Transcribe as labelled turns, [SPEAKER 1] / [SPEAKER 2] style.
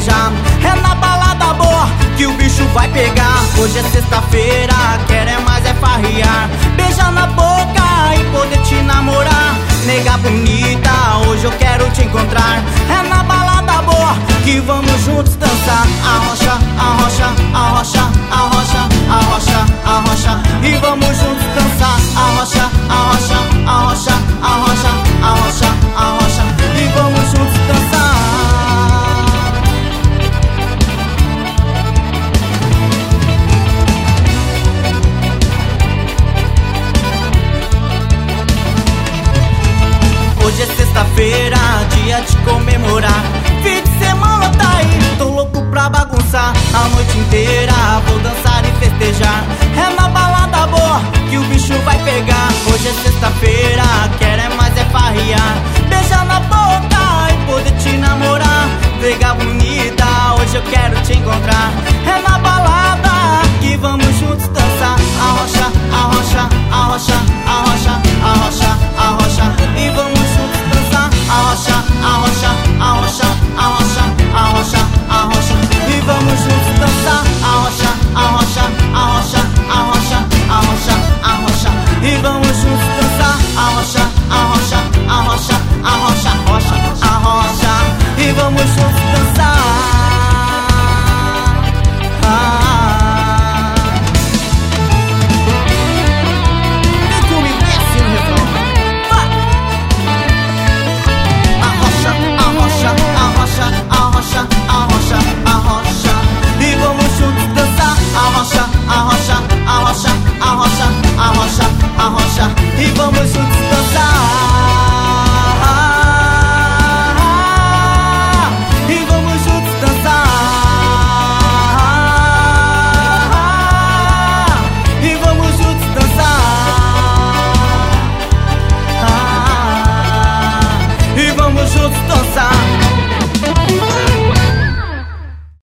[SPEAKER 1] festejar. É na balada boa que o bicho vai pegar. Hoje é sexta-feira, quero é mais é farrear. Beijar na boca e poder te namorar. Nega bonita, hoje eu quero te encontrar. É na balada boa que vamos juntos dançar. Arrocha, arrocha, arrocha, arrocha, arrocha, arrocha. E vamos juntos dançar. Arrocha, arrocha, arrocha, arrocha, arrocha, arrocha. E vamos juntos dançar. Hoje é sexta-feira, dia de comemorar. Fim de semana tá aí, tô louco pra bagunçar. A noite inteira vou dançar e festejar. É na balada boa que o bicho vai pegar. Hoje é sexta-feira,